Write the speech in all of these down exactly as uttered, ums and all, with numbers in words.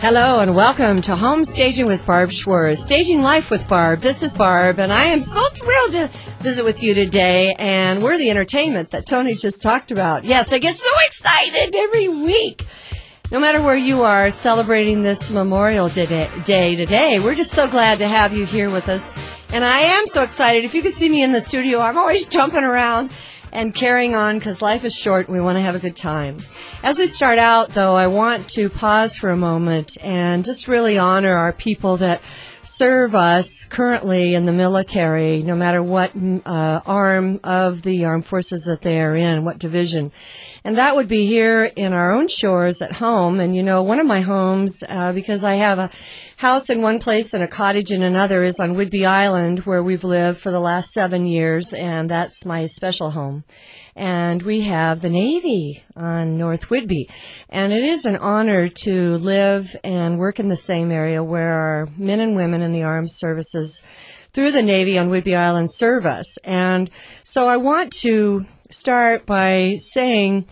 Hello and welcome to Home Staging with Barb Schwartz, Staging Life with Barb. This is Barb, and I am so thrilled to visit with you today, and we're the entertainment that Tony just talked about. Yes, I get so excited every week. No matter where you are celebrating this Memorial Day, day today, we're just so glad to have you here with us, and I am so excited. If you could see me in the studio, I'm always jumping around and carrying on because life is short and we want to have a good time. As we start out, though, I want to pause for a moment and just really honor our people that serve us currently in the military, no matter what uh, arm of the armed forces that they are in, what division. And that would be here in our own shores at home. And, you know, one of my homes, uh, because I have a house in one place and a cottage in another, is on Whidbey Island, where we've lived for the last seven years, and that's my special home. And we have the Navy on North Whidbey. And it is an honor to live and work in the same area where our men and women in the armed services through the Navy on Whidbey Island serve us. And so I want to start by saying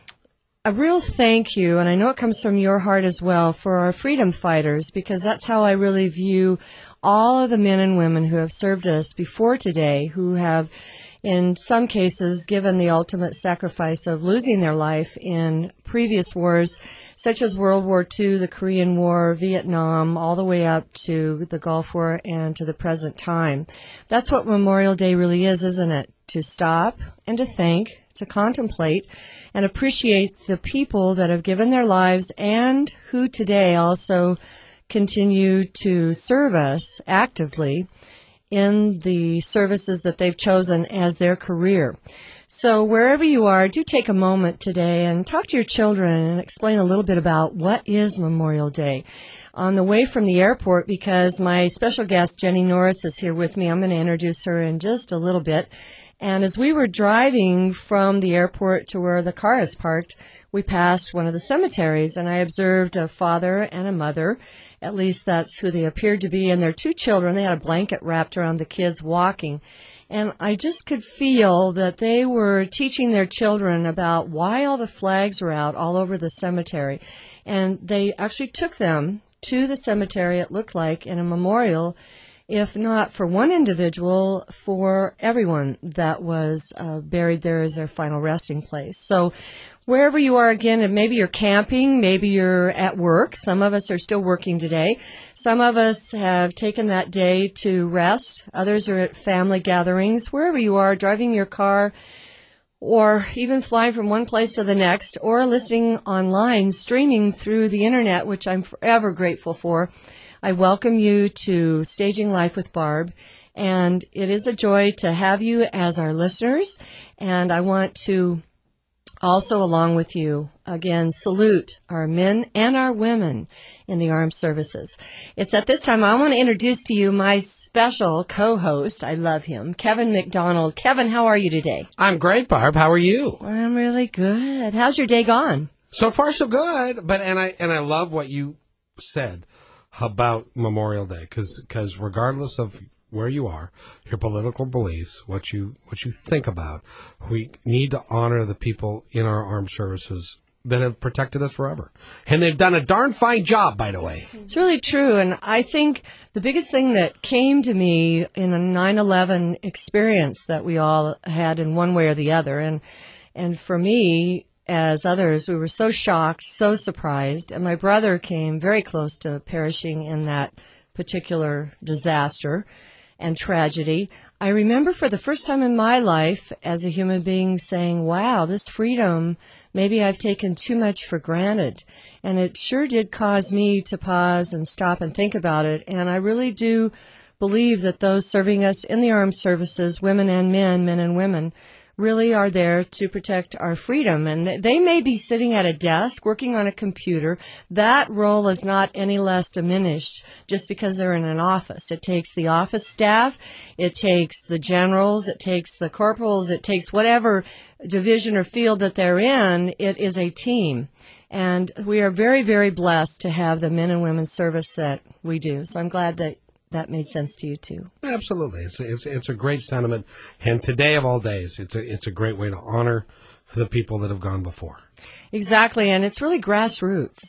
a real thank you, and I know it comes from your heart as well, for our freedom fighters, because that's how I really view all of the men and women who have served us before today, who have in some cases given the ultimate sacrifice of losing their life in previous wars, such as World War Two, the Korean War, Vietnam, all the way up to the Gulf War and to the present time. That's what Memorial Day really is, isn't it? To stop and to think, to contemplate, and appreciate the people that have given their lives and who today also continue to serve us actively in the services that they've chosen as their career. So wherever you are, do take a moment today and talk to your children and explain a little bit about what is Memorial Day. On the way from the airport, because my special guest, Jenny Norris, is here with me, I'm going to introduce her in just a little bit. And as we were driving from the airport to where the car is parked, we passed one of the cemeteries, and I observed a father and a mother. At least that's who they appeared to be, and their two children. They had a blanket wrapped around the kids walking. And I just could feel that they were teaching their children about why all the flags were out all over the cemetery. And they actually took them to the cemetery, it looked like, in a memorial, if not for one individual, for everyone that was uh, buried there as their final resting place. So wherever you are, again, and maybe you're camping, maybe you're at work. Some of us are still working today. Some of us have taken that day to rest. Others are at family gatherings. Wherever you are, driving your car, or even flying from one place to the next, or listening online, streaming through the internet, which I'm forever grateful for, I welcome you to Staging Life with Barb, and it is a joy to have you as our listeners, and I want to also, along with you, again, salute our men and our women in the armed services. It's at this time I want to introduce to you my special co-host. I love him, Kevin McDonald. Kevin, how are you today? I'm great, Barb. How are you? I'm really good. How's your day gone? So far, so good. But and I and I love what you said about Memorial Day, because because regardless of where you are, your political beliefs, what you what you think about, we need to honor the people in our armed services that have protected us forever. And they've done a darn fine job, by the way. It's really true. And I think the biggest thing that came to me in a nine eleven experience that we all had in one way or the other, and and for me, as others, we were so shocked, so surprised, and my brother came very close to perishing in that particular disaster and tragedy. I remember for the first time in my life as a human being saying, wow, this freedom, maybe I've taken too much for granted. And it sure did cause me to pause and stop and think about it. And I really do believe that those serving us in the armed services, women and men, men and women, really are there to protect our freedom. And they may be sitting at a desk working on a computer. That role is not any less diminished just because they're in an office. It takes the office staff, it takes the generals, it takes the corporals, it takes whatever division or field that they're in. It is a team. And we are very, very blessed to have the men and women service that we do. So I'm glad that that made sense to you too. Absolutely. It's a, it's, it's a great sentiment. And today of all days, it's a, it's a great way to honor the people that have gone before. Exactly. And it's really grassroots.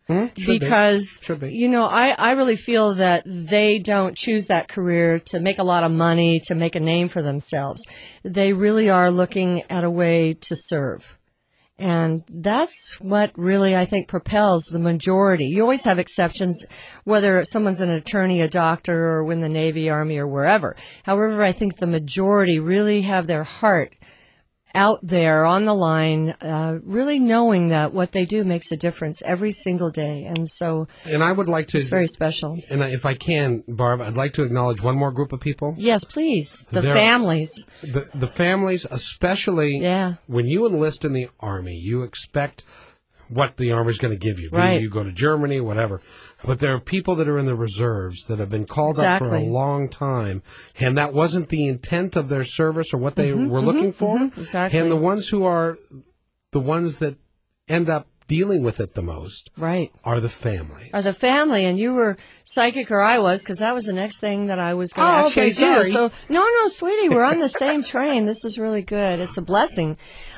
Hmm? Should because, be. Should be. you know, I, I really feel that they don't choose that career to make a lot of money, to make a name for themselves. They really are looking at a way to serve. And that's what really, I think, propels the majority. You always have exceptions, whether someone's an attorney, a doctor, or in the Navy, Army, or wherever. However, I think the majority really have their heart out there on the line, uh, really knowing that what they do makes a difference every single day. And so and I would like to, it's very special. And if I can, Barb, I'd like to acknowledge one more group of people. Yes, please. The There- families. The, the families, especially Yeah. when you enlist in the Army, you expect what the Army's going to give you. Right. You go to Germany, whatever. But there are people that are in the reserves that have been called up for a Exactly. long time, and that wasn't the intent of their service or what they Mm-hmm, were looking for. exactly. And the ones who are the ones that end up dealing with it the most Right. are the family. Are the family, and you were psychic, or I was, because that was the next thing that I was going to Oh, actually okay, sorry. do. So, no, no, sweetie, we're on the same train. This is really good. It's a blessing.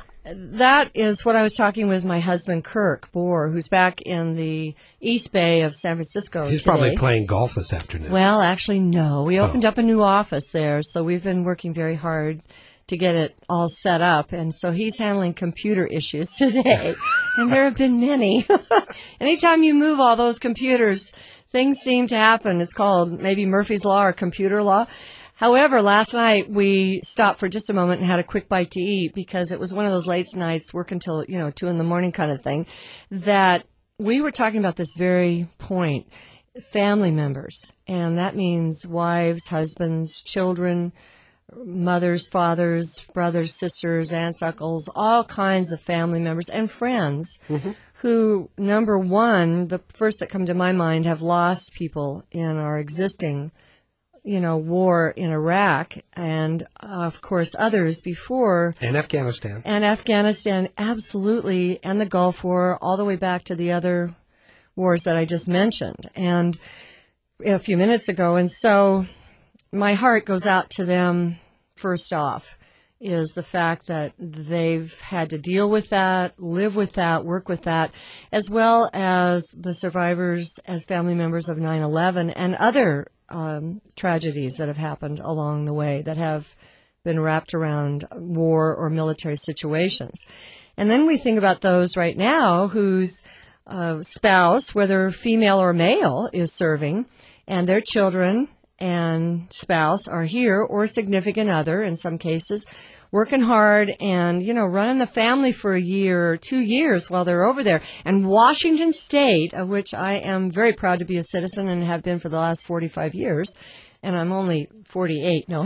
That is what I was talking with my husband, Kirk Bohr, who's back in the East Bay of San Francisco He's today. probably playing golf this afternoon. Well, actually, no. We opened Oh. up a new office there, so we've been working very hard to get it all set up. And so he's handling computer issues today, and there have been many. Anytime you move all those computers, things seem to happen. It's called maybe Murphy's Law or computer law. However, last night we stopped for just a moment and had a quick bite to eat because it was one of those late nights, work until, you know, two in the morning kind of thing, that we were talking about this very point, family members. And that means wives, husbands, children, mothers, fathers, brothers, sisters, aunts, uncles, all kinds of family members and friends who, number one, the first that come to my mind, have lost people in our existing you know, war in Iraq and, uh, of course, others before. And Afghanistan. And Afghanistan, absolutely, and the Gulf War, all the way back to the other wars that I just mentioned and a few minutes ago. And so my heart goes out to them first off, is the fact that they've had to deal with that, live with that, work with that, as well as the survivors as family members of nine eleven and other Um, tragedies that have happened along the way that have been wrapped around war or military situations. And then we think about those right now whose uh, spouse, whether female or male, is serving, and their children and spouse are here, or significant other in some cases, working hard and, you know, running the family for a year or two years while they're over there. And Washington State, of which I am very proud to be a citizen and have been for the last forty-five years, and I'm only forty-eight, no.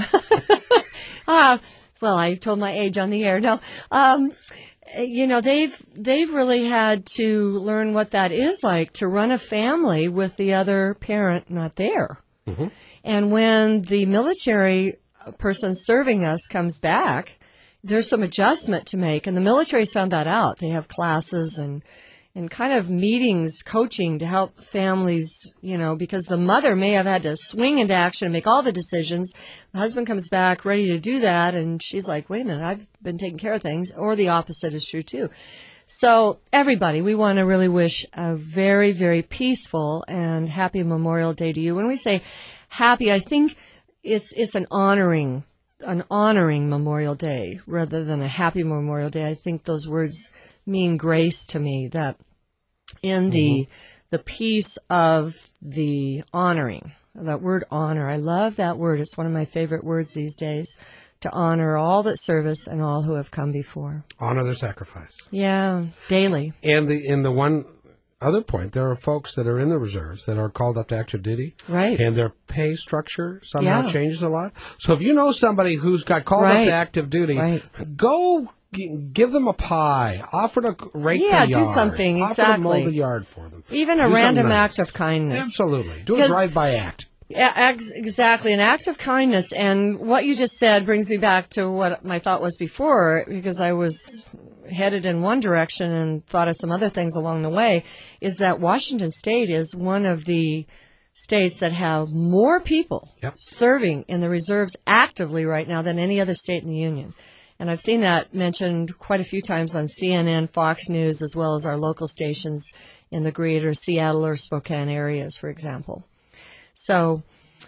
uh, well, I told my age on the air, no. Um, you know, they've they've really had to learn what that is like to run a family with the other parent not there. Mm-hmm. And when the military person serving us comes back, there's some adjustment to make. And the military's found that out. They have classes and, and kind of meetings, coaching to help families, you know, because the mother may have had to swing into action and make all the decisions. The husband comes back ready to do that. And she's like, wait a minute, I've been taking care of things. Or the opposite is true, too. So everybody, we want to really wish a very, very peaceful and happy Memorial Day to you. When we say happy, I think it's it's an honoring, an honoring Memorial Day rather than a happy Memorial Day. I think those words mean grace to me, that in the mm-hmm. the peace of the honoring, that word honor. I love that word. It's one of my favorite words these days. To honor all that serve us and all who have come before. Honor their sacrifice. Yeah, daily. And the in the one other point, there are folks that are in the reserves that are called up to active duty. Right. And their pay structure somehow Yeah. changes a lot. So if you know somebody who's got called Right. up to active duty, Right. go g- give them a pie. Offer to rake Yeah, the do yard. something, Offer exactly. to mow the yard for them. Even a Do random something act nice. of kindness. Absolutely. Do a Because- drive-by act. Yeah, ex- exactly. An act of kindness. And what you just said brings me back to what my thought was before, because I was headed in one direction and thought of some other things along the way, is that Washington State is one of the states that have more people Yep. serving in the reserves actively right now than any other state in the Union. And I've seen that mentioned quite a few times on C N N, Fox News, as well as our local stations in the greater Seattle or Spokane areas, for example. So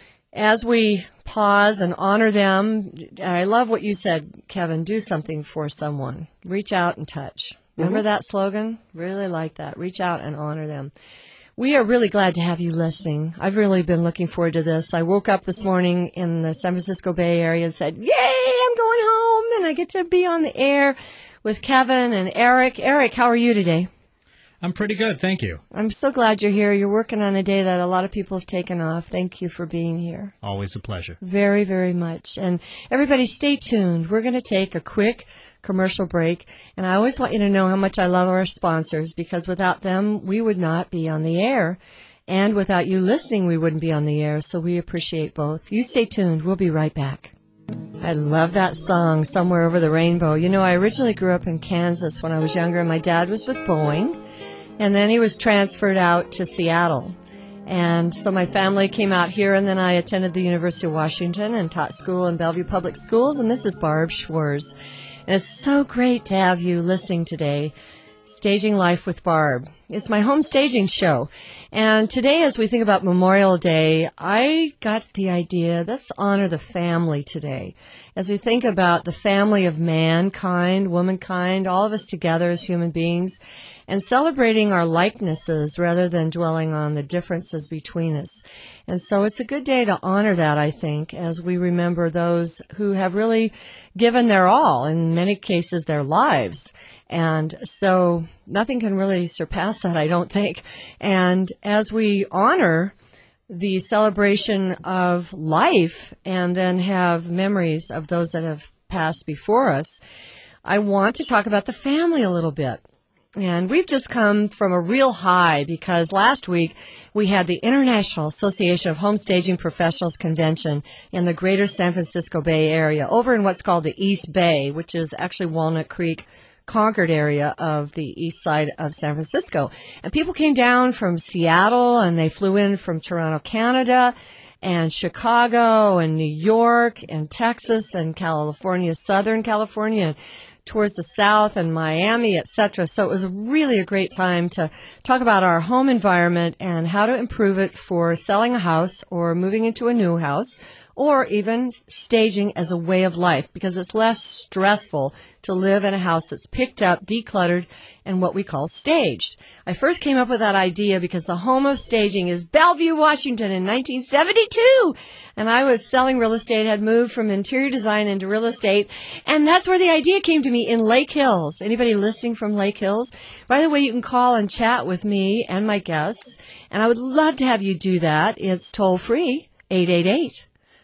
as we pause and honor them, I love what you said, Kevin, do something for someone. Reach out and touch. Remember mm-hmm. that slogan? Really like that. Reach out and honor them. We are really glad to have you listening. I've really been looking forward to this. I woke up this morning in the San Francisco Bay Area and said, yay, I'm going home, and I get to be on the air with Kevin and Eric. Eric, how are you today? I'm pretty good, thank you. I'm so glad you're here. You're working on a day that a lot of people have taken off. Thank you for being here. Always a pleasure. Very, very much. And everybody stay tuned. We're going to take a quick commercial break. And I always want you to know how much I love our sponsors, because without them, we would not be on the air. And without you listening, we wouldn't be on the air. So we appreciate both. You stay tuned. We'll be right back. I love that song, Somewhere Over the Rainbow. You know, I originally grew up in Kansas when I was younger, and my dad was with Boeing. And then he was transferred out to Seattle. And so my family came out here, and then I attended the University of Washington and taught school in Bellevue Public Schools. And this is Barb Schwarz. And it's so great to have you listening today. Staging Life with Barb. It's my home staging show. And today, as we think about Memorial Day, I got the idea, let's honor the family today. As we think about the family of mankind, womankind, all of us together as human beings, and celebrating our likenesses rather than dwelling on the differences between us. And so it's a good day to honor that, I think, as we remember those who have really given their all, in many cases their lives. And so nothing can really surpass that, I don't think. And as we honor the celebration of life and then have memories of those that have passed before us, I want to talk about the family a little bit. And we've just come from a real high, because last week we had the International Association of Home Staging Professionals Convention in the greater San Francisco Bay Area, over in what's called the East Bay, which is actually Walnut Creek, Concord area of the east side of San Francisco. And people came down from Seattle, and they flew in from Toronto, Canada, and Chicago, and New York, and Texas, and California, Southern California, towards the south, and Miami, et cetera. So it was really a great time to talk about our home environment and how to improve it for selling a house or moving into a new house, or even staging as a way of life, because it's less stressful to live in a house that's picked up, decluttered, and what we call staged. I first came up with that idea because the home of staging is Bellevue, Washington in nineteen seventy-two. And I was selling real estate, had moved from interior design into real estate, and that's where the idea came to me, in Lake Hills. Anybody listening from Lake Hills? By the way, you can call and chat with me and my guests, and I would love to have you do that. It's toll free, eight eight eight,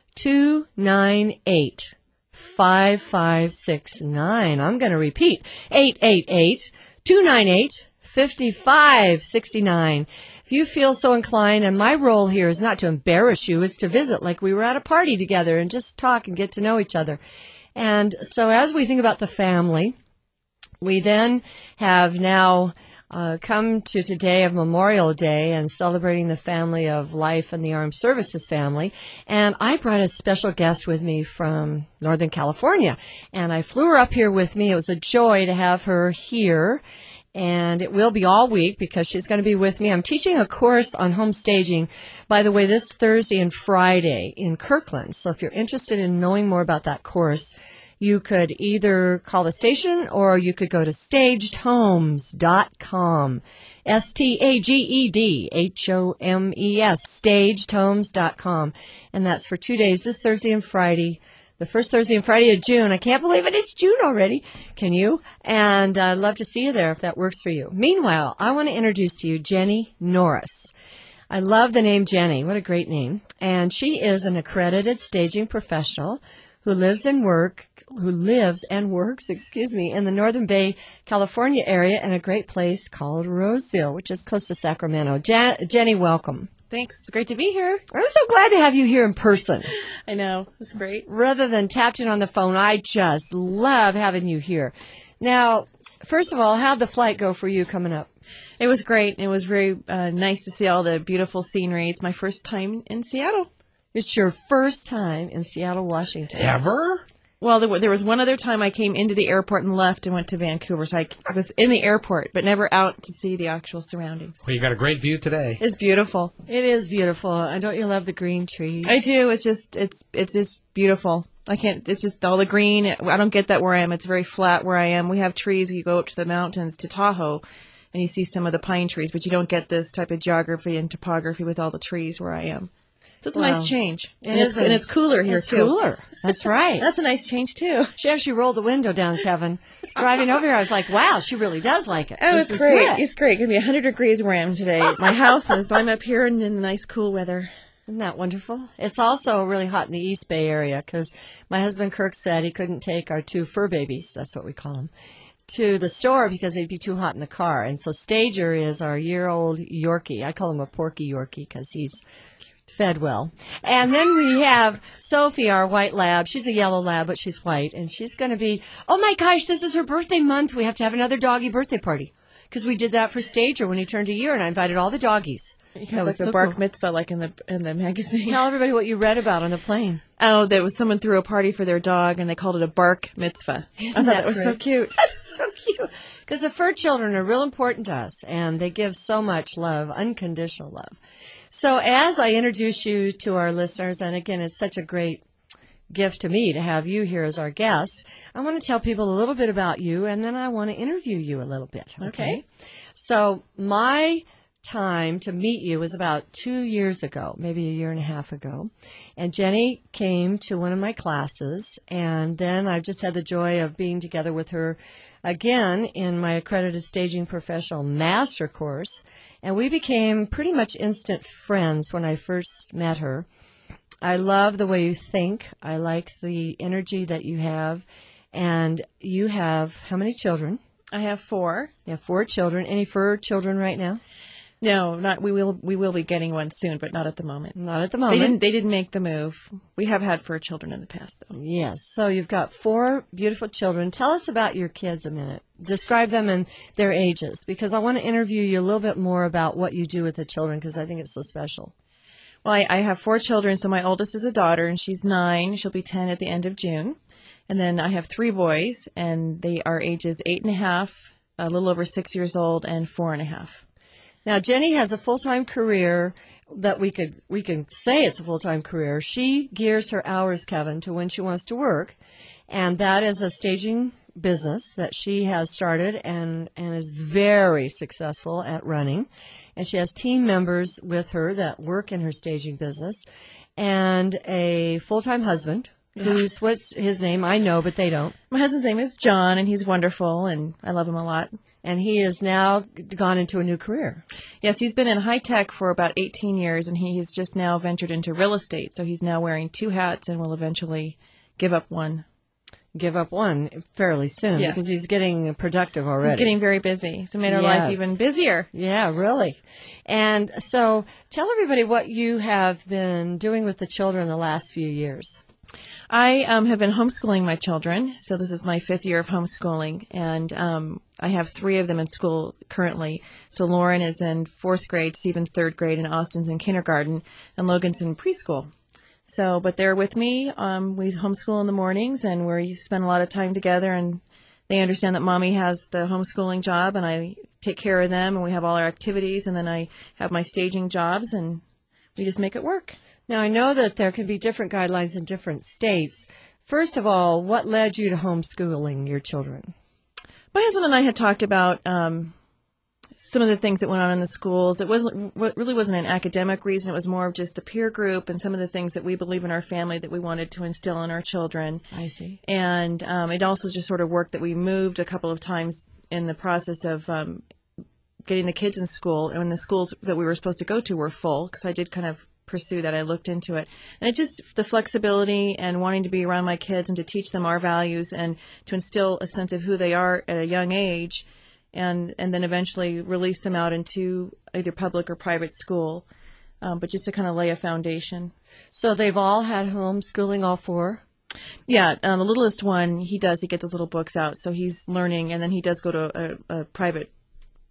two nine eight, five five six nine. I'm going to repeat, eight eight eight, two nine eight, five five six nine. If you feel so inclined, and my role here is not to embarrass you, it's to visit like we were at a party together and just talk and get to know each other. And so as we think about the family, we then have now Uh, come to today of Memorial Day and celebrating the family of life and the Armed Services family. And I brought a special guest with me from Northern California. And I flew her up here with me. It was a joy to have her here. And it will be all week because she's going to be with me. I'm teaching a course on home staging, by the way, this Thursday and Friday in Kirkland. So if you're interested in knowing more about that course, you could either call the station or you could go to staged homes dot com. S T A G E D H O M E S, staged homes dot com. And that's for two days, this Thursday and Friday, the first Thursday and Friday of June. I can't believe it, it's June already. Can you? And I'd love to see you there if that works for you. Meanwhile, I want to introduce to you Jenny Norris. I love the name Jenny. What a great name. And she is an accredited staging professional who lives and work, who lives and works, excuse me, in the Northern Bay, California area in a great place called Roseville, which is close to Sacramento. Jan- Jenny, welcome. Thanks. It's great to be here. I'm so glad to have you here in person. I know. It's great. Rather than tapped in on the phone, I just love having you here. Now, first of all, how'd the flight go for you coming up? It was great. It was very uh, nice to see all the beautiful scenery. It's my first time in Seattle. It's your first time in Seattle, Washington. Ever? Well, there, wa- there was one other time I came into the airport and left and went to Vancouver. So I I was in the airport, but never out to see the actual surroundings. Well, you got a great view today. It's beautiful. It is beautiful. And don't you love the green trees? I do. It's just, it's, it's just beautiful. I can't, it's just all the green. I don't get that where I am. It's very flat where I am. We have trees. You go up to the mountains to Tahoe and you see some of the pine trees, but you don't get this type of geography and topography with all the trees where I am. So it's a Wow. nice change. It and, is it's, a- and it's cooler here It's too. cooler. That's right. That's a nice change too. She actually rolled the window down, Kevin. Driving over here, I was like, wow, she really does like it. Oh, This it's is great. good. It's great. It's going to be one hundred degrees where I am today at my house, and so I'm up here in, in the nice cool weather. Isn't that wonderful? It's also really hot in the East Bay area because my husband Kirk said he couldn't take our two fur babies, that's what we call them, to the store because they'd be too hot in the car. And so Stager is our year-old Yorkie. I call him a porky Yorkie because he's fed well. And then we have Sophie, our white lab. She's a yellow lab, but she's white. And she's going to be, oh my gosh, this is her birthday month. We have to have another doggy birthday party. Because we did that for Stager when he turned a year, and I invited all the doggies. You That have was like a so bark cool. mitzvah like in the in the magazine. Tell everybody what you read about on the plane. Oh, there was someone threw a party for their dog, and they called it a bark mitzvah. I thought that that was so great? cute. That's so cute. Because the fur children are real important to us, and they give so much love, unconditional love. So as I introduce you to our listeners, and again, it's such a great gift to me to have you here as our guest, I want to tell people a little bit about you, and then I want to interview you a little bit. Okay. Okay. So my time to meet you was about two years ago, maybe a year and a half ago. And Jenny came to one of my classes, and then I've just had the joy of being together with her again in my accredited staging professional master course. And we became pretty much instant friends when I first met her. I love the way you think. I like the energy that you have. And you have how many children? I have four. You have four children. Any fur children right now? No, not we will we will be getting one soon, but not at the moment. Not at the They moment. didn't they didn't make the move. We have had fur children in the past though. Yes. So you've got four beautiful children. Tell us about your kids a minute. Describe them and their ages, because I want to interview you a little bit more about what you do with the children, because I think it's so special. Well, I, I have four children, so my oldest is a daughter, and she's nine. She'll be ten at the end of June. And then I have three boys, and they are ages eight and a half, a little over six years old, and four and a half. Now, Jenny has a full-time career that we could we can say it's a full-time career. She gears her hours, Kevin, to when she wants to work, and that is a staging business that she has started and, and is very successful at running. And she has team members with her that work in her staging business, and a full-time husband, who's, what's his name? I know, but they don't. My husband's name is John, and he's wonderful, and I love him a lot. And he has now gone into a new career. Yes, he's been in high tech for about eighteen years, and he has just now ventured into real estate. So he's now wearing two hats and will eventually give up one. Give up one fairly soon, Yes. because he's getting productive already. He's getting very busy. So it made our Yes. life even busier. Yeah, really. And so tell everybody what you have been doing with the children the last few years. I um, have been homeschooling my children. So this is my fifth year of homeschooling. And um, I have three of them in school currently. So Lauren is in fourth grade, Stephen's third grade, and Austin's in kindergarten, and Logan's in preschool. So, but they're with me. Um, we homeschool in the mornings, and we spend a lot of time together, and they understand that mommy has the homeschooling job, and I take care of them, and we have all our activities, and then I have my staging jobs, and we just make it work. Now, I know that there can be different guidelines in different states. First of all, what led you to homeschooling your children? My husband and I had talked about um, some of the things that went on in the schools. It wasn't what really wasn't an academic reason. It was more of just the peer group and some of the things that we believe in our family that we wanted to instill in our children. I see. And um, it also just sort of worked that we moved a couple of times in the process of um, getting the kids in school. And when the schools that we were supposed to go to were full, because I did kind of pursue that. I looked into it. And it just, the flexibility and wanting to be around my kids and to teach them our values and to instill a sense of who they are at a young age, and, and then eventually release them out into either public or private school, um, but just to kind of lay a foundation. So they've all had homeschooling, all four? Yeah, um, the littlest one, he does, he gets those little books out, so he's learning, and then he does go to a, a private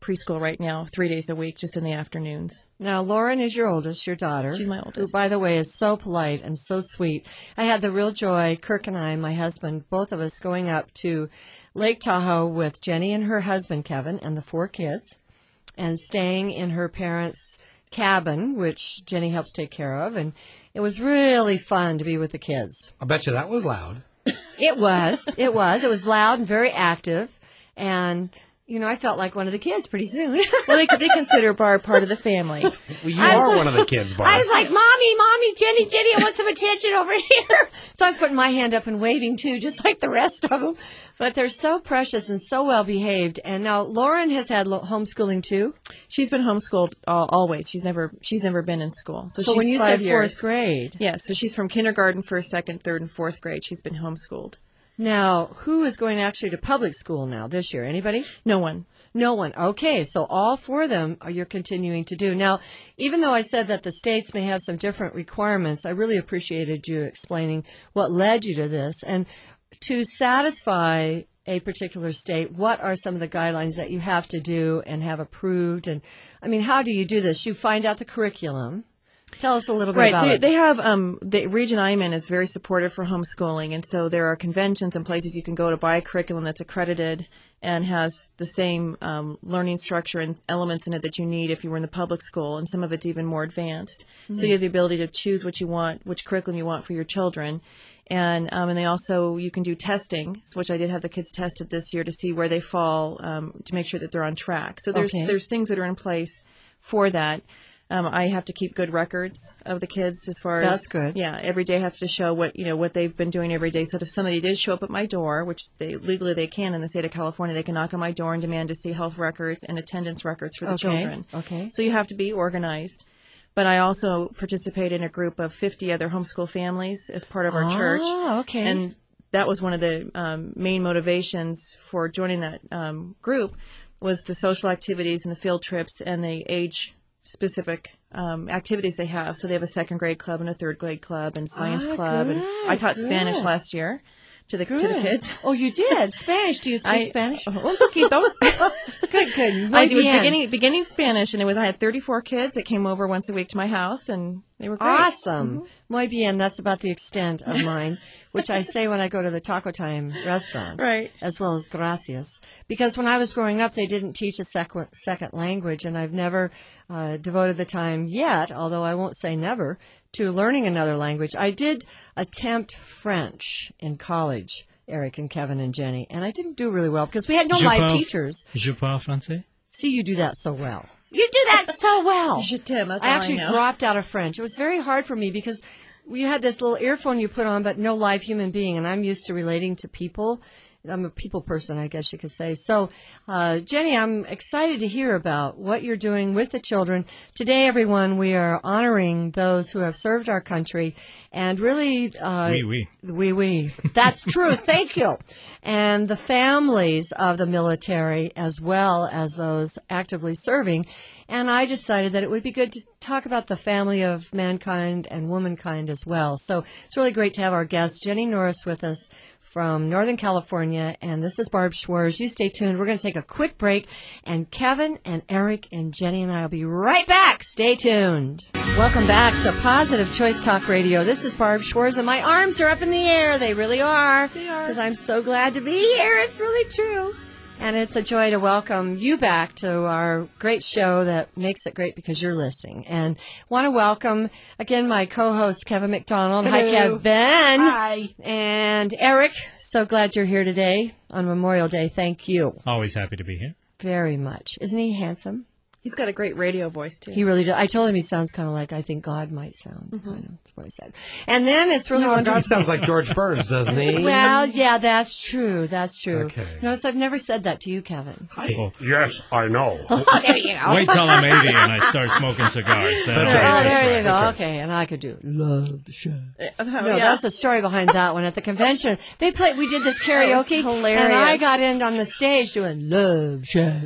preschool right now, three days a week, just in the afternoons. Now, Lauren is your oldest, your daughter. She's my Who, oldest. by the way, is so polite and so sweet. I had the real joy, Kirk and I, my husband, both of us going up to Lake Tahoe with Jenny and her husband, Kevin, and the four kids, and staying in her parents' cabin, which Jenny helps take care of. And it was really fun to be with the kids. I bet you that was loud. It was. It was. It was loud and very active. And, you know, I felt like one of the kids pretty soon. Well, they, they consider Barb part of the family. Well, you I was are like- one of the kids, Barb. I was like, Mommy, Mommy, Jenny, Jenny, I want some attention over here. So I was putting my hand up and waving too, just like the rest of them. But they're so precious and so well behaved. And now Lauren has had lo- homeschooling too. She's been homeschooled uh, always. She's never she's never been in school. So, So she's when you five said years. fourth grade, Yeah, so she's from kindergarten, first, second, third, and fourth grade. She's been homeschooled. now who is going actually to public school now this year? Anybody? No one. No one. Okay, so all four of them are you're continuing to do. Now, even though I said that the states may have some different requirements, I really appreciated you explaining what led you to this. And to satisfy a particular state, what are some of the guidelines that you have to do and have approved? And, I mean, how do you do this? You find out the curriculum. Tell us a little bit Right. about They, it. they have um, the region I'm in is very supportive for homeschooling, and so there are conventions and places you can go to buy a curriculum that's accredited and has the same um, learning structure and elements in it that you need if you were in the public school, and some of it's even more advanced. Mm-hmm. So you have the ability to choose what you want, which curriculum you want for your children. And um, and they also, you can do testing, which I did have the kids tested this year to see where they fall, um, to make sure that they're on track. So there's Okay. there's things that are in place for that. Um, I have to keep good records of the kids as far as That's good. Yeah, every day I have to show what you know what they've been doing every day. So if somebody did show up at my door, which they legally they can in the state of California, they can knock on my door and demand to see health records and attendance records for the Okay, children. okay. So you have to be organized. But I also participate in a group of fifty other homeschool families as part of our church. Oh, okay. And that was one of the um, main motivations for joining that um, group was the social activities and the field trips and the age-specific um, activities they have. So they have a second grade club and a third grade club and science Ah, club. And good, I taught Spanish good. last year to the to the Good. kids. Oh, you did? Spanish. Do you speak I- Spanish? Un poquito. Good, good. Muy I was bien. beginning beginning Spanish, and it was I had thirty-four kids that came over once a week to my house, and they were great. Awesome. Muy bien. That's about the extent of mine, which I say when I go to the Taco Time restaurant. Right. As well as gracias. Because when I was growing up, they didn't teach a sec- second language, and I've never uh, devoted the time yet, although I won't say never, to learning another language. I did attempt French in college, Eric and Kevin and Jenny, and I didn't do really well because we had no Je live parle- teachers. Je parle français? See, you do that so well. You do that so well. Je t'aime, that's I all I actually know. dropped out of French. It was very hard for me because you had this little earphone you put on, but no live human being, and I'm used to relating to people. I'm a people person, I guess you could say. So, uh, Jenny, I'm excited to hear about what you're doing with the children. Today, everyone, we are honoring those who have served our country and really... Uh, Oui, oui. Oui, oui. That's true. Thank you. And the families of the military as well as those actively serving. And I decided that it would be good to talk about the family of mankind and womankind as well. So it's really great to have our guest, Jenny Norris, with us from Northern California. And this is Barb Schwartz. You stay tuned. We're going to take a quick break. And Kevin and Eric and Jenny and I will be right back. Stay tuned. Welcome back to Positive Choice Talk Radio. This is Barb Schwartz, and my arms are up in the air. They really are. They are. Because I'm so glad to be here. It's really true. And it's a joy to welcome you back to our great show that makes it great because you're listening. And want to welcome, again, my co-host, Kevin McDonald. Hi, Hello. Kevin. Hi. And Eric, so glad you're here today on Memorial Day. Thank you Always happy to be here. very much. Isn't he handsome? He's got a great radio voice too. He really does. I told him he sounds kind of like I think God might sound. Mm-hmm. I know, that's what I said. And then it's really No, wonderful. God sounds like George Burns, doesn't he? Well, yeah, that's true. That's true. Okay. Notice I've never said that to you, Kevin. Hi. Yes, I know. There you go. Wait till I'm eighty and I start smoking cigars. That's That's Oh, right, right. that's there right, you go. that's right. Okay, and I could do Love Shack. Oh, No, yeah. that's the story behind that one at the convention. They played. We did this karaoke, hilarious. and I got in on the stage doing Love Shack,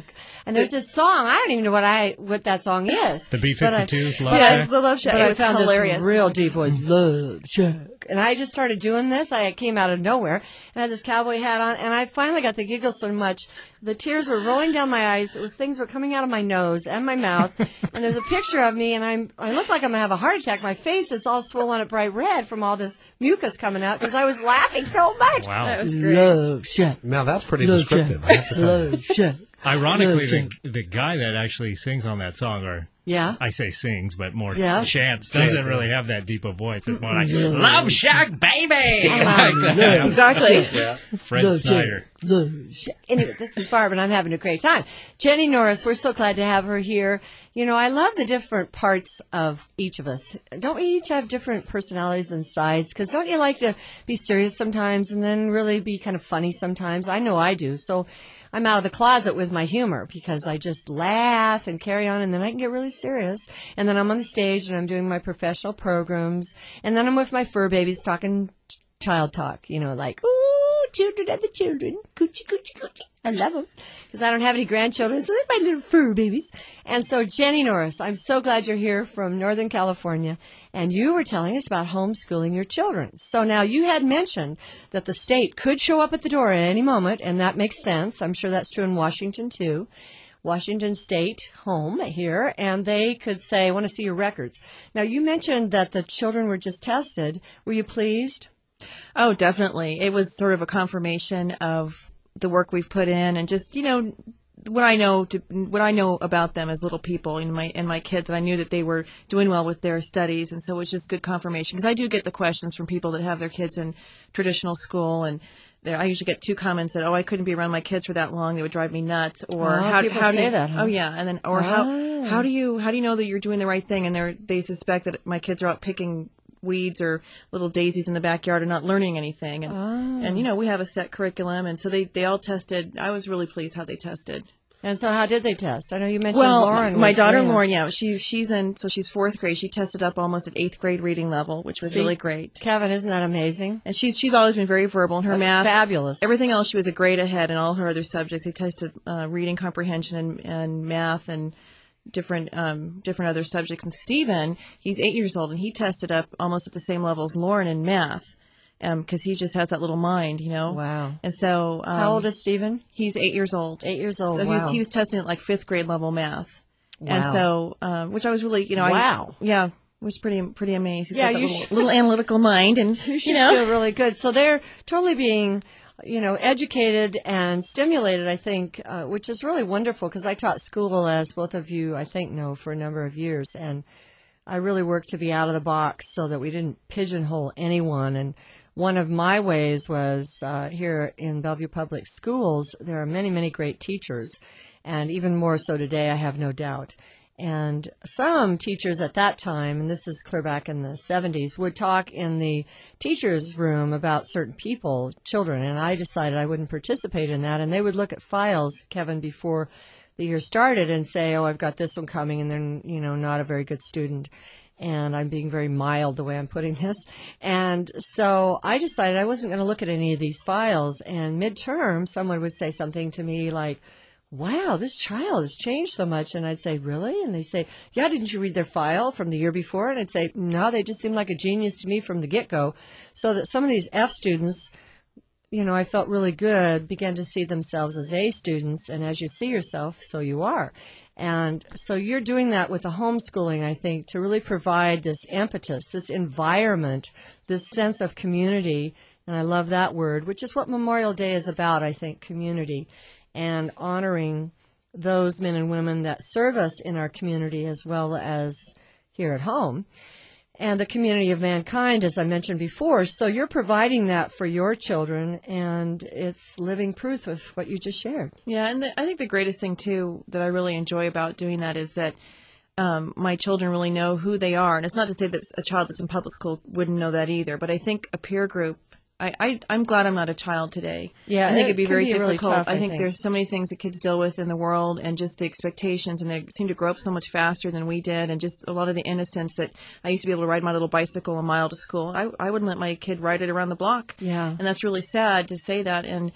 And there's this song. I don't even know what I what that song is. The B but I- fifty-twos, Love Yeah, Shack. the Love Shack. But It I was found hilarious. this real deep voice, Love Shack. And I just started doing this. I came out of nowhere and I had this cowboy hat on, and I finally got the giggles so much. The tears were rolling down my eyes. It was things were coming out of my nose and my mouth. And there's a picture of me, and I'm I look like I'm gonna have a heart attack. My face is all swollen up bright red from all this mucus coming out because I was laughing so much. Wow. That was great. Love Shack. Now that's pretty descriptive. I have to tell you. Love Shack. Ironically, Love the, the guy that actually sings on that song, or Yeah. I say sings, but more Yeah. chants, doesn't really have that deep a voice. It's more like, Love Shack, baby! Love Like that. Exactly. Fred Love Snyder. Shack. Love Shack. Anyway, this is Barb, and I'm having a great time. Jenny Norris, we're so glad to have her here. You know, I love the different parts of each of us. Don't we each have different personalities and sides? Because don't you like to be serious sometimes and then really be kind of funny sometimes? I know I do. So I'm out of the closet with my humor because I just laugh and carry on, and then I can get really serious. And then I'm on the stage and I'm doing my professional programs, and then I'm with my fur babies talking ch- child talk, you know, like, ooh, children are the children, coochie, coochie, coochie. I love them because I don't have any grandchildren, so they're my little fur babies. And so, Jenny Norris, I'm so glad you're here from Northern California, and you were telling us about homeschooling your children. So now you had mentioned that the state could show up at the door at any moment, and that makes sense. I'm sure that's true in Washington, too. Washington State home here, and they could say, I want to see your records. Now, you mentioned that the children were just tested. Were you pleased? Oh, definitely. It was sort of a confirmation of the work we've put in, and just, you know, what I know to what I know about them as little people and my and my kids, and I knew that they were doing well with their studies, and so it was just good confirmation, because I do get the questions from people that have their kids in traditional school, and there I usually get two comments that, oh, I couldn't be around my kids for that long, they would drive me nuts, or Oh, how, people how do say you, that, huh? oh yeah, and then or Oh. how how do you how do you know that you're doing the right thing, and they they suspect that my kids are out picking weeds or little daisies in the backyard and not learning anything, and Oh. and you know we have a set curriculum, and so they they all tested. I was really pleased how they tested. And so how did they test? I know you mentioned Well, Lauren. my was daughter doing it. Lauren, yeah, she's she's in so she's fourth grade. She tested up almost at eighth grade reading level, which was See? really great. Kevin, isn't that amazing? And she's she's always been very verbal in her That's math. fabulous. Everything else, she was a grade ahead in all her other subjects. They tested uh, reading comprehension and, and math and different um, different other subjects. And Stephen, he's eight years old, and he tested up almost at the same level as Lauren in math, because he just has that little mind, you know. Wow. And so, um, How old is Stephen? he's eight years old. Eight years old. So wow. he's, he was testing at like fifth grade level math. And Wow. so, um, which I was really, you know, Wow. I, yeah, was pretty pretty amazed. He's Yeah, got that you little, should- little analytical mind, and you you, should know, feel really good. So they're totally being, you know, educated and stimulated, I think, uh, which is really wonderful because I taught school, as both of you, I think, know, for a number of years. And I really worked to be out of the box so that we didn't pigeonhole anyone. And one of my ways was uh, here in Bellevue Public Schools, there are many, many great teachers, and even more so today, I have no doubt. And some teachers at that time, and this is clear back in the seventies, would talk in the teacher's room about certain people, children, and I decided I wouldn't participate in that. And they would look at files, Kevin, before the year started and say, oh, I've got this one coming, and then, you know, not a very good student. And I'm being very mild the way I'm putting this. And so I decided I wasn't going to look at any of these files. And midterm, someone would say something to me like, wow, this child has changed so much. And I'd say, really? And they say, yeah, didn't you read their file from the year before? And I'd say, no, they just seemed like a genius to me from the get-go. So that some of these F students, you know, I felt really good, began to see themselves as A students. And as you see yourself, so you are. And so you're doing that with the homeschooling, I think, to really provide this impetus, this environment, this sense of community. And I love that word, which is what Memorial Day is about, I think, community, and honoring those men and women that serve us in our community as well as here at home. And the community of mankind, as I mentioned before. So you're providing that for your children, and it's living proof of what you just shared. yeah. And the, I think the greatest thing too that I really enjoy about doing that is that um, my children really know who they are. And it's not to say that a child that's in public school wouldn't know that either, but I think a peer group. I, I, I'm glad I'm not a child today. Yeah, I think it it'd be can very be really difficult. tough, I I think think. there's so many things that kids deal with in the world, and just the expectations, and they seem to grow up so much faster than we did, and just a lot of the innocence that I used to be able to ride my little bicycle a mile to school. I, I wouldn't let my kid ride it around the block. Yeah. And that's really sad to say that. And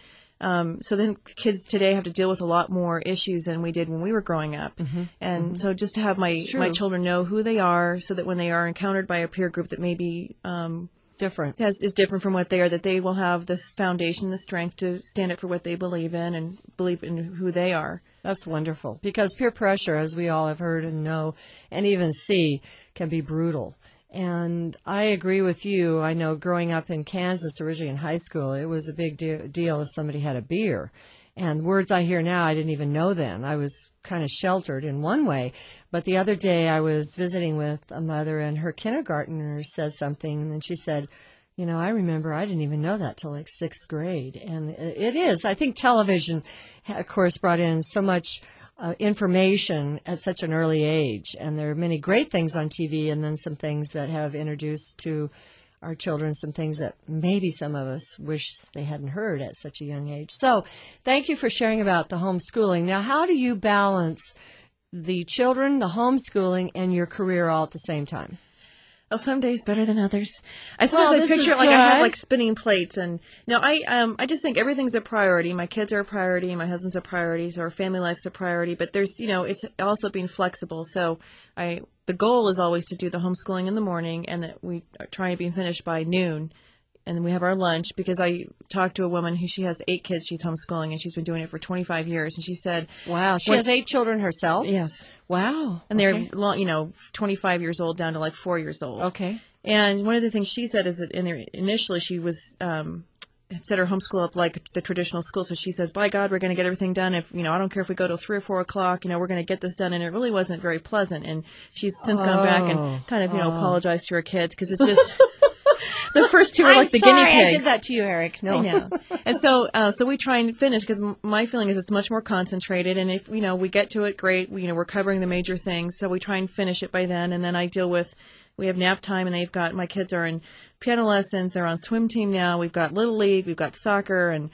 Um, so then kids today have to deal with a lot more issues than we did when we were growing up. Mm-hmm. And mm-hmm. so just to have my, my children know who they are so that when they are encountered by a peer group that maybe um, different has, is different from what they are, that they will have this foundation, the strength to stand up for what they believe in and believe in who they are. That's wonderful, because peer pressure, as we all have heard and know and even see, can be brutal. And I agree with you. I know growing up in Kansas, originally in high school, it was a big de- deal if somebody had a beer. And words I hear now, I didn't even know then. I was kind of sheltered in one way. But the other day I was visiting with a mother, and her kindergartner said something, and she said, you know, I remember I didn't even know that till like sixth grade. And it is. I think television, of course, brought in so much uh, information at such an early age. And there are many great things on T V, and then some things that have introduced to our children some things that maybe some of us wish they hadn't heard at such a young age. So thank you for sharing about the homeschooling. Now, how do you balance the children, the homeschooling, and your career all at the same time? Well, some days better than others. I suppose Well, I this picture is it like I have good. like spinning plates, and no, I um I just think everything's a priority. My kids are a priority, my husband's a priority, so our family life's a priority. But there's you know it's also being flexible. So I the goal is always to do the homeschooling in the morning, and that we are trying to be finished by noon. And then we have our lunch, because I talked to a woman who she has eight kids she's homeschooling, and she's been doing it for twenty-five years. And she said, wow, she when- has eight children herself? yes. Wow. And okay. they're, long, you know, twenty-five years old down to like four years old. Okay. And one of the things she said is that in there, initially she was um, had set her homeschool up like the traditional school. So she says, by God, we're going to get everything done. If, you know, I don't care if we go till three or four o'clock, you know, we're going to get this done. And it really wasn't very pleasant. And she's since Oh. gone back and kind of, you know, apologized to her kids, because it's just... The first two are I'm like the sorry guinea pigs. I did that to you, Eric. No. I know. And so, uh, so we try and finish, because m- my feeling is it's much more concentrated. And if, you know, we get to it, great. We, you know, we're covering the major things. So we try and finish it by then. And then I deal with, we have nap time, and they've got, my kids are in piano lessons. They're on swim team now. We've got Little League. We've got soccer. And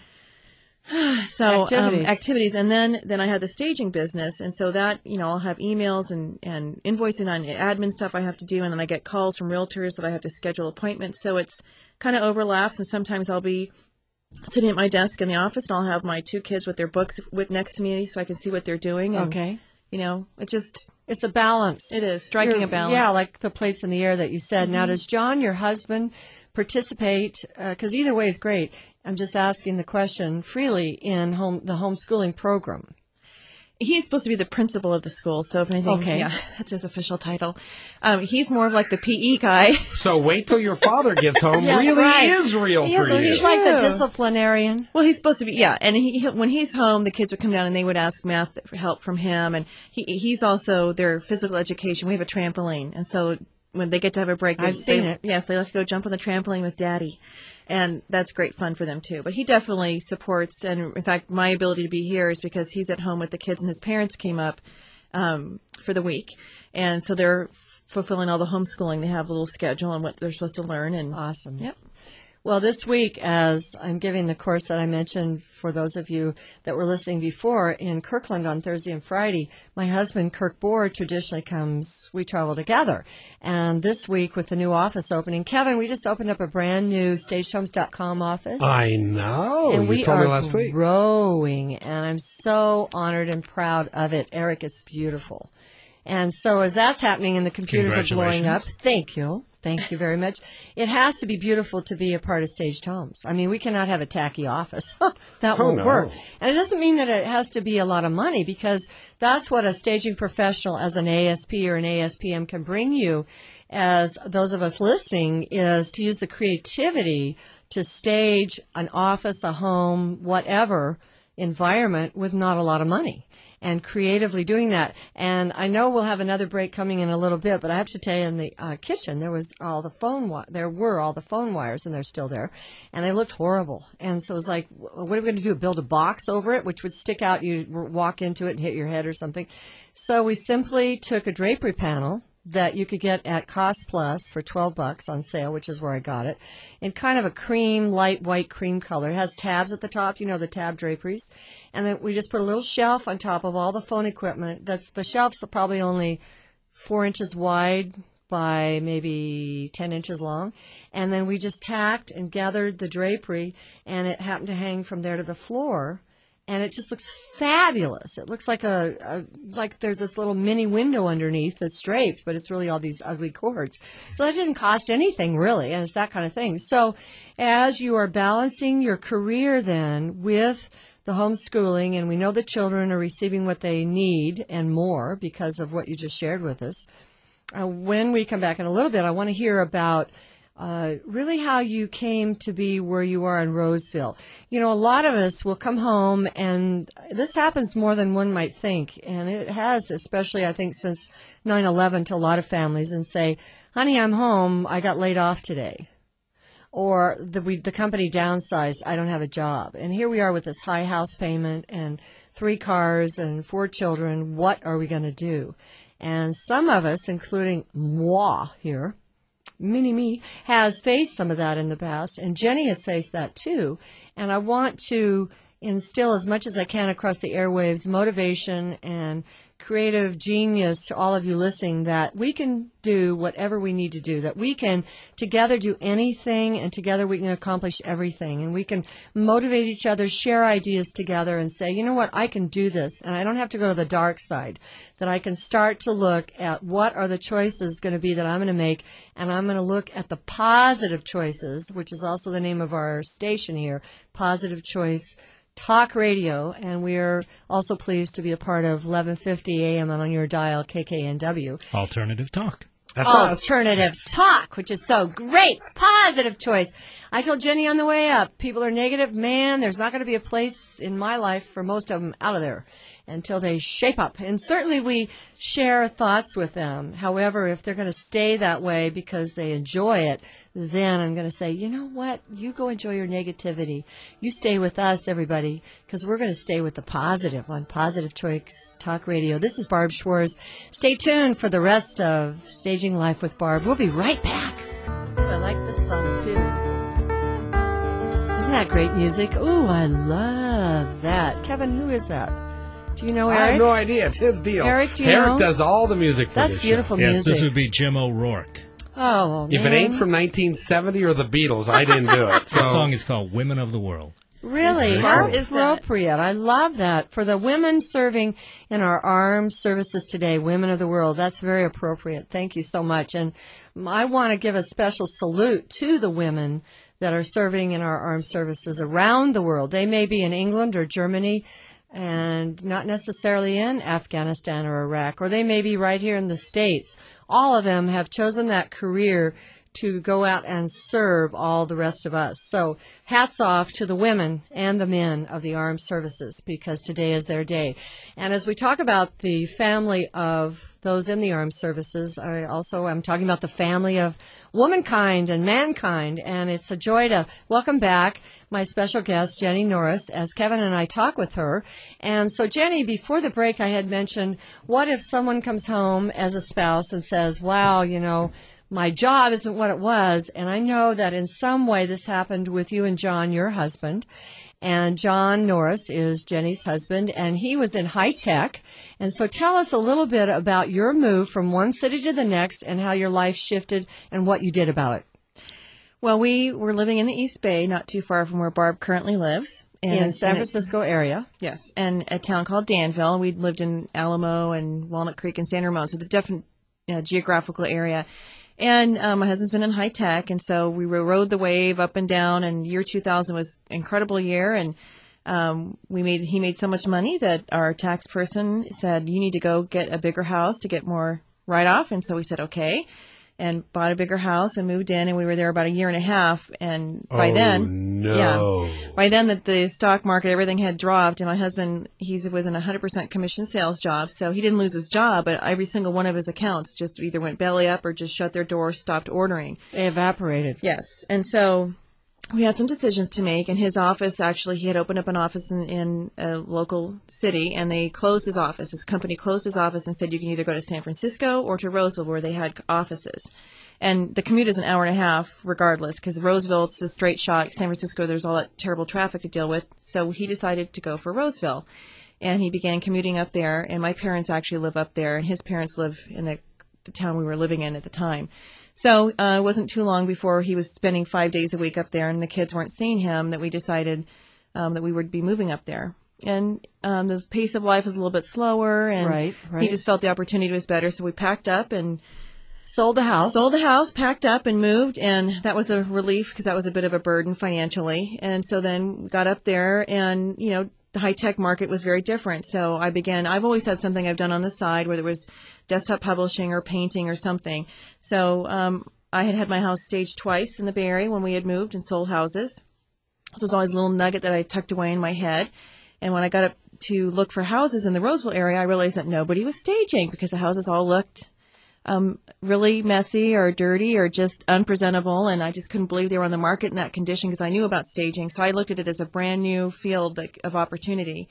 so Activities. Um, activities. And then, then I had the staging business. And so that, you know, I'll have emails and, and invoicing on admin stuff I have to do. And then I get calls from realtors that I have to schedule appointments. So it's kind of overlaps. And sometimes I'll be sitting at my desk in the office, and I'll have my two kids with their books with next to me so I can see what they're doing. And, Okay. you know, it just, It's a balance. it is striking You're- a balance. Yeah, like the plates in the air that you said. Mm-hmm. Now, does John, your husband, participate? Because either way is great. I'm just asking the question freely in home the homeschooling program. He's supposed to be the principal of the school, so if anything, Okay. yeah, that's his official title. Um, he's more of like the P E guy. So wait till your father gets home. Yes, really right. is real Yeah, for so you. he's like the True. disciplinarian. Well, he's supposed to be, yeah. And he, he- when he's home, the kids would come down and they would ask math help from him. And he, he's also their physical education. We have a trampoline, and so when they get to have a break, they, I've seen they- it. Yes, they like to go jump on the trampoline with Daddy, and that's great fun for them too. But he definitely supports, and in fact, my ability to be here is because he's at home with the kids, and his parents came up um, for the week, and so they're f- fulfilling all the homeschooling. They have a little schedule on what they're supposed to learn, and Awesome. Yep. Well, this week, as I'm giving the course that I mentioned for those of you that were listening before in Kirkland on Thursday and Friday, my husband, Kirk Bohr, traditionally comes, we travel together. And this week with the new office opening, Kevin, we just opened up a brand new staged homes dot com office. I know. and you we told are me last week. growing, and I'm so honored and proud of it. Eric, it's beautiful. And so as that's happening and the computers are blowing up, Congratulations. thank you. Thank you very much. It has to be beautiful to be a part of Staged Homes. I mean, we cannot have a tacky office. that Oh, won't no. work. And it doesn't mean that it has to be a lot of money, because that's what a staging professional as an A S P or an A S P M can bring you, as those of us listening, is to use the creativity to stage an office, a home, whatever environment with not a lot of money, and creatively doing that. And I know we'll have another break coming in a little bit, but I have to tell you, in the uh, kitchen, there was all the phone, wi- there were all the phone wires, and they're still there, and they looked horrible. And so it was like, wh- what are we going to do? Build a box over it, which would stick out, you walk into it and hit your head or something. So we simply took a drapery panel that you could get at Cost Plus for twelve bucks on sale, which is where I got it, in kind of a cream, light white cream color. It has tabs at the top, you know, the tab draperies. And then we just put a little shelf on top of all the phone equipment. That's the shelf's probably only four inches wide by maybe ten inches long. And then we just tacked and gathered the drapery, and it happened to hang from there to the floor. And it just looks fabulous. It looks like a, a like there's this little mini window underneath that's draped, but it's really all these ugly cords. So that didn't cost anything really, and it's that kind of thing. So as you are balancing your career then with the homeschooling, and we know the children are receiving what they need and more because of what you just shared with us. Uh, when we come back in a little bit, I want to hear about Uh, really how you came to be where you are in Roseville. You know, a lot of us will come home, and this happens more than one might think, and it has, especially I think since nine eleven, to a lot of families, and say, honey, I'm home, I got laid off today. Or the, we, the company downsized, I don't have a job. And here we are with this high house payment and three cars and four children. What are we going to do? And some of us, including moi here, Mini Me, has faced some of that in the past, and Jenny has faced that too. And I want to instill as much as I can across the airwaves motivation and creative genius to all of you listening, that we can do whatever we need to do, that we can together do anything, and together we can accomplish everything, and we can motivate each other, share ideas together, and say, you know what, I can do this, and I don't have to go to the dark side, that I can start to look at what are the choices going to be that I'm going to make, and I'm going to look at the positive choices, which is also the name of our station here, Positive Choice Talk Radio, and we are also pleased to be a part of eleven fifty A M on your dial, K K N W. Alternative Talk. That's us. Alternative Talk, which is so great. Positive choice. I told Jenny on the way up, people are negative. Man, there's not going to be a place in my life for most of them out of there until they shape up. And certainly we share thoughts with them. However, if they're going to stay that way because they enjoy it, then I'm going to say, you know what? You go enjoy your negativity. You stay with us, everybody, because we're going to stay with the positive on Positive Choice Talk Radio. This is Barb Schwartz. Stay tuned for the rest of Staging Life with Barb. We'll be right back. Ooh, I like this song, too. Isn't that great music? Ooh, I love that. Kevin, who is that? Do you know Eric? I have no idea. It's his deal. Eric, do you Eric know? does all the music for That's this beautiful show. Yes, music. this would be Jim O'Rourke. Oh, If man. it ain't from nineteen seventy or the Beatles, I didn't do it. So This song is called Women of the World. Really, Very how cool. Is that- appropriate. I love that. For the women serving in our armed services today, women of the world, that's very appropriate. Thank you so much. And I want to give a special salute to the women that are serving in our armed services around the world. They may be in England or Germany and not necessarily in Afghanistan or Iraq, or they may be right here in the States. All of them have chosen that career to go out and serve all the rest of us. So hats off to the women and the men of the armed services, because today is their day. And as we talk about the family of those in the armed services, I also am talking about the family of womankind and mankind. And it's a joy to welcome back my special guest, Jenny Norris, as Kevin and I talk with her. And so, Jenny, before the break, I had mentioned, what if someone comes home as a spouse and says, wow, you know, my job isn't what it was. And I know that in some way this happened with you and John, your husband. And John Norris is Jenny's husband, and he was in high tech. And so tell us a little bit about your move from one city to the next and how your life shifted and what you did about it. Well, we were living in the East Bay, not too far from where Barb currently lives. In And- San and it- Francisco area. Yes, and a town called Danville. We'd lived in Alamo and Walnut Creek and San Ramon, so the different uh, geographical area. And um, my husband's been in high tech, and so we rode the wave up and down. And year two thousand was an incredible year, and um, we made he made so much money that our tax person said, "You need to go get a bigger house to get more write-off." And so we said, "Okay," and bought a bigger house and moved in, and we were there about a year and a half. And by oh, then, no. yeah, by then that the stock market, everything had dropped, and my husband, he was in a one hundred percent commission sales job, so he didn't lose his job, but every single one of his accounts just either went belly up or just shut their doors, stopped ordering. They evaporated. Yes, and so we had some decisions to make, and his office, actually, he had opened up an office in, in a local city, and they closed his office. His company closed his office and said you can either go to San Francisco or to Roseville, where they had offices. And the commute is an hour and a half regardless, because Roseville, it's a straight shot. San Francisco, there's all that terrible traffic to deal with. So he decided to go for Roseville. And he began commuting up there. And my parents actually live up there, and his parents live in the the town we were living in at the time. So uh, it wasn't too long before he was spending five days a week up there and the kids weren't seeing him that we decided um, that we would be moving up there. And um, the pace of life was a little bit slower, and Right, right. he just felt the opportunity was better. So we packed up and Sold the house. sold the house, packed up, and moved. And that was a relief because that was a bit of a burden financially. And so then we got up there, and, you know, the high-tech market was very different. So I began, I've always had something I've done on the side, whether it was desktop publishing or painting or something. So um, I had had my house staged twice in the Bay Area when we had moved and sold houses. So it was always a little nugget that I tucked away in my head. And when I got up to look for houses in the Roseville area, I realized that nobody was staging because the houses all looked um, really messy or dirty or just unpresentable. And I just couldn't believe they were on the market in that condition because I knew about staging. So I looked at it as a brand new field like, of opportunity.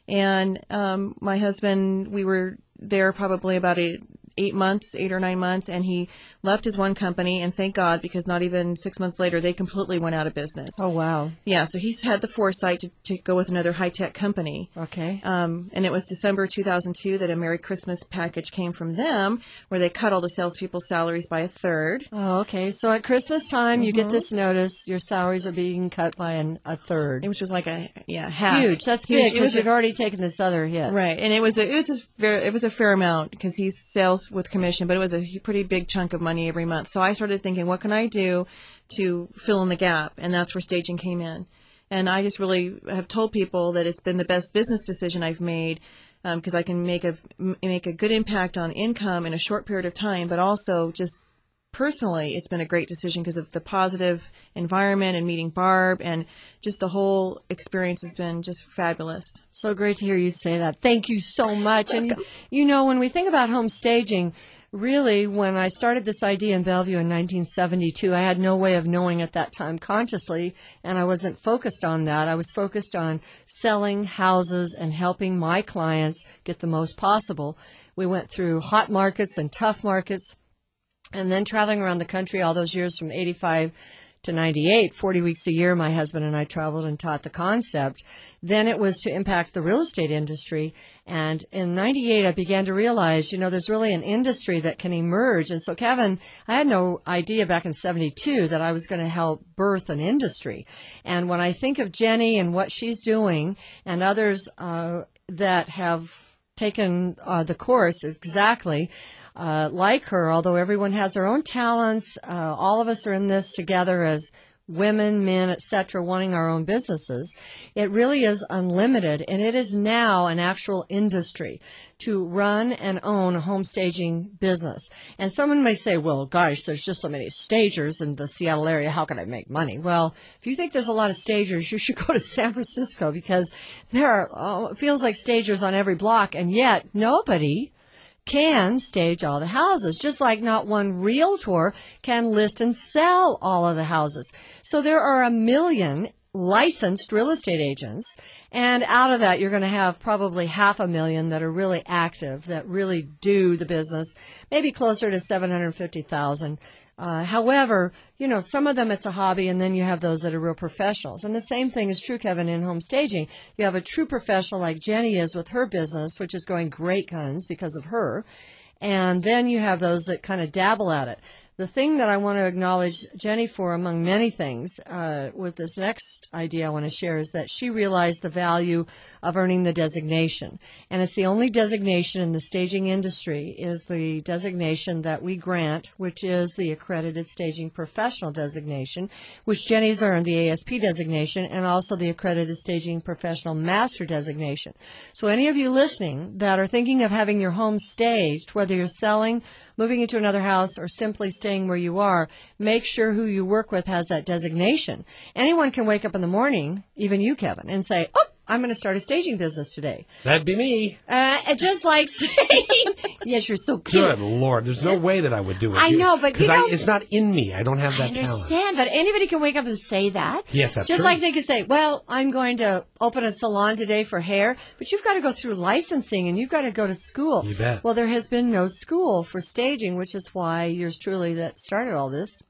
And um, my husband, we were there probably about eight, eight months, eight or nine months, and he left his one company, and thank God, because not even six months later, they completely went out of business. Oh, wow. Yeah, so he's had the foresight to, to go with another high-tech company. Okay. Um, and it was December two thousand two that a Merry Christmas package came from them where they cut all the salespeople's salaries by a third. Oh, okay. So at Christmas time, you Mm-hmm. get this notice, your salaries are being cut by an, a third. Which was like a, yeah, half. Huge. That's Huge. big It was because a- you'd already taken this other hit. Right, and it was a it was a fair, it was a fair amount because he's sales with commission, but it was a pretty big chunk of money every month. So I started thinking, what can I do to fill in the gap? And that's where staging came in. And I just really have told people that it's been the best business decision I've made because I can make a m- make a good impact on income in a short period of time, but also just personally, it's been a great decision because of the positive environment and meeting Barb, and just the whole experience has been just fabulous. So great to hear you say that. Thank you so much. And, you, you know, when we think about home staging, really, when I started this idea in Bellevue in nineteen seventy-two, I had no way of knowing at that time consciously, and I wasn't focused on that. I was focused on selling houses and helping my clients get the most possible. We went through hot markets and tough markets, and then traveling around the country all those years from eighty-five to ninety-eight, forty weeks a year, my husband and I traveled and taught the concept. Then it was to impact the real estate industry. And in ninety-eight, I began to realize, you know, there's really an industry that can emerge. And so, Kevin, I had no idea back in seventy-two that I was going to help birth an industry. And when I think of Jenny and what she's doing and others uh, that have taken uh, the course exactly, Uh, like her, although everyone has their own talents, uh, all of us are in this together as women, men, et cetera, wanting our own businesses. It really is unlimited, and it is now an actual industry to run and own a home staging business. And someone may say, well, gosh, there's just so many stagers in the Seattle area. How can I make money? Well, if you think there's a lot of stagers, you should go to San Francisco because there are, oh, it feels like stagers on every block, and yet nobody can stage all the houses, just like not one realtor can list and sell all of the houses. So there are a million licensed real estate agents, and out of that, you're going to have probably half a million that are really active, that really do the business, maybe closer to seven hundred fifty thousand. Uh, however, you know, some of them it's a hobby, and then you have those that are real professionals. And the same thing is true, Kevin, in home staging. You have a true professional like Jenny is with her business, which is going great guns because of her. And then you have those that kind of dabble at it. The thing that I want to acknowledge Jenny for, among many things, uh, with this next idea I want to share, is that she realized the value of earning the designation. And it's the only designation in the staging industry is the designation that we grant, which is the Accredited Staging Professional designation, which Jenny's earned, the A S P designation, and also the Accredited Staging Professional Master designation. So any of you listening that are thinking of having your home staged, whether you're selling, moving into another house, or simply staying where you are, make sure who you work with has that designation. Anyone can wake up in the morning, even you, Kevin, and say, oh, I'm going to start a staging business today. That'd be me. Uh, it just like saying, yes, you're so cute. Good Lord. There's no way that I would do it. I know, but you 'Cause I- know- it's not in me. I don't have I that talent. understand, but anybody can wake up and say that. Yes, that's Just true. like they could say, well, I'm going to open a salon today for hair, but you've got to go through licensing and you've got to go to school. You bet. Well, there has been no school for staging, which is why yours truly that started all this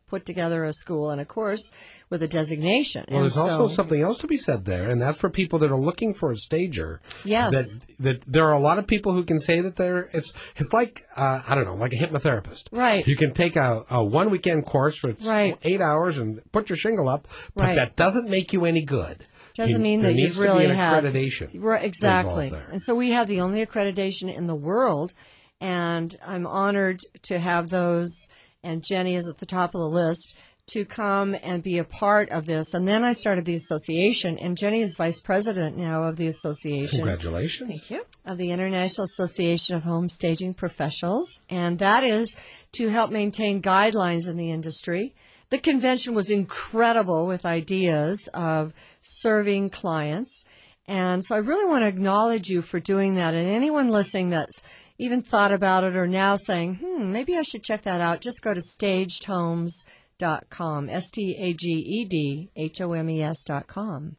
put together a school and a course with a designation. Well, And there's also so- something else to be said there, and that's for people that are looking for a stager. Yes. That that there are a lot of people who can say that they're it's it's like uh, I don't know, like a hypnotherapist. Right. You can take a, a one weekend course for Right. eight hours and put your shingle up, but Right. that doesn't make you any good. Doesn't You- mean there that needs you've to really be an had accreditation. Right, exactly. involved there. And so we have the only accreditation in the world, and I'm honored to have those. And Jenny is at the top of the list to come and be a part of this. And then I started the association, and Jenny is vice president now of the association. Congratulations. Thank you. Of the International Association of Home Staging Professionals. And that is to help maintain guidelines in the industry. The convention was incredible with ideas of serving clients. And so I really want to acknowledge you for doing that. And anyone listening that's even thought about it or now saying, hmm, maybe I should check that out, just go to staged homes dot com, S T A G E D H O M E S dot com.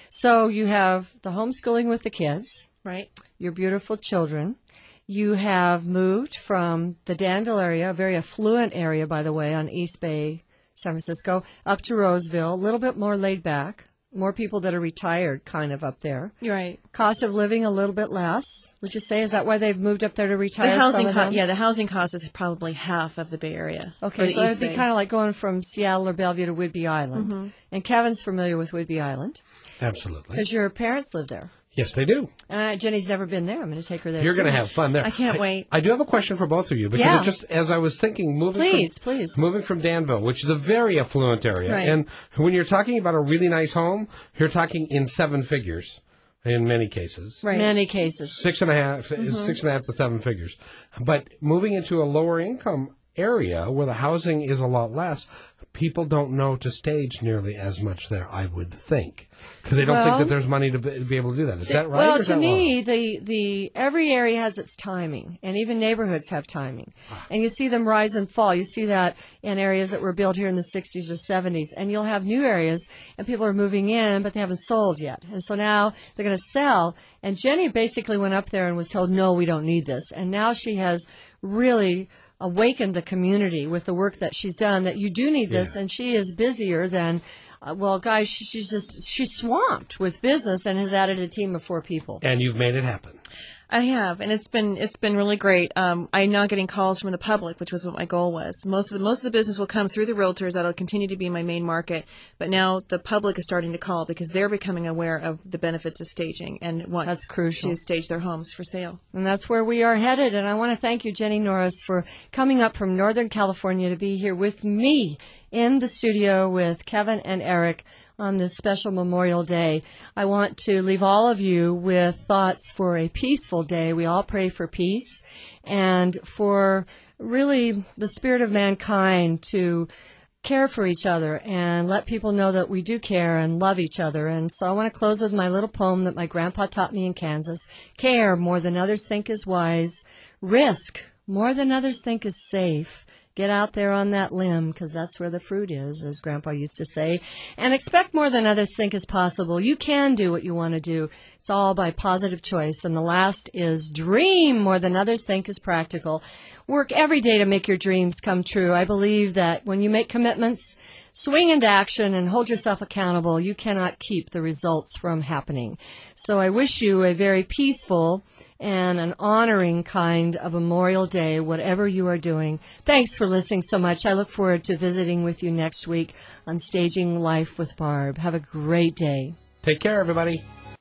So you have the homeschooling with the kids, Right. your beautiful children. You have moved from the Danville area, a very affluent area, by the way, on East Bay, San Francisco, up to Roseville, a little bit more laid back, more people that are retired kind of up there. You're right. Cost of living a little bit less, would you say? Is that why they've moved up there to retire? The housing some of cost, them? yeah, the housing cost is probably half of the Bay Area. or Okay, the so it'd East be Bay. kind of like going from Seattle or Bellevue to Whidbey Island. Mm-hmm. And Kevin's familiar with Whidbey Island Absolutely. because your parents live there. Yes, they do. Uh, Jenny's never been there. I'm going to take her there. You're going to soon. have fun there. I can't I, wait. I do have a question for both of you because Yeah. it just as I was thinking, moving Please, from, please. moving from Danville, which is a very affluent area, Right. and when you're talking about a really nice home, you're talking in seven figures in many cases. Right. Many cases. Six and a half, Mm-hmm. six and a half to seven figures. But moving into a lower income area where the housing is a lot less, people don't know to stage nearly as much there, I would think, because they don't think Well- that there's money to be, to be able to do that. Is that right? or Well, is to that me, wrong? the, the every area has its timing, and even neighborhoods have timing. And you see them rise and fall. You see that in areas that were built here in the sixties or seventies. And you'll have new areas, and people are moving in, but they haven't sold yet. And so now they're going to sell. And Jenny basically went up there and was told, no, we don't need this. And now she has really awakened the community with the work that she's done, that you do need this, Yeah. and she is busier than, uh, well, guys, she, she's just, she's swamped with business and has added a team of four people. And you've made it happen. I have, and it's been it's been really great. Um, I'm now getting calls from the public, which was what my goal was. Most of the most of the business will come through the realtors. That'll continue to be my main market. But now the public is starting to call because they're becoming aware of the benefits of staging and want That's crucial. to stage their homes for sale. And that's where we are headed. And I want to thank you, Jenny Norris, for coming up from Northern California to be here with me in the studio with Kevin and Eric on this special Memorial Day. I want to leave all of you with thoughts for a peaceful day. We all pray for peace and for really the spirit of mankind to care for each other and let people know that we do care and love each other. And so I want to close with my little poem that my grandpa taught me in Kansas. Care more than others think is wise. Risk more than others think is safe. Get out there on that limb, because that's where the fruit is, as Grandpa used to say. And expect more than others think is possible. You can do what you want to do. It's all by positive choice. And the last is dream more than others think is practical. Work every day to make your dreams come true. I believe that when you make commitments, swing into action and hold yourself accountable, you cannot keep the results from happening. So I wish you a very peaceful and an honoring kind of Memorial Day, whatever you are doing. Thanks for listening so much. I look forward to visiting with you next week on Staging Life with Barb. Have a great day. Take care, everybody.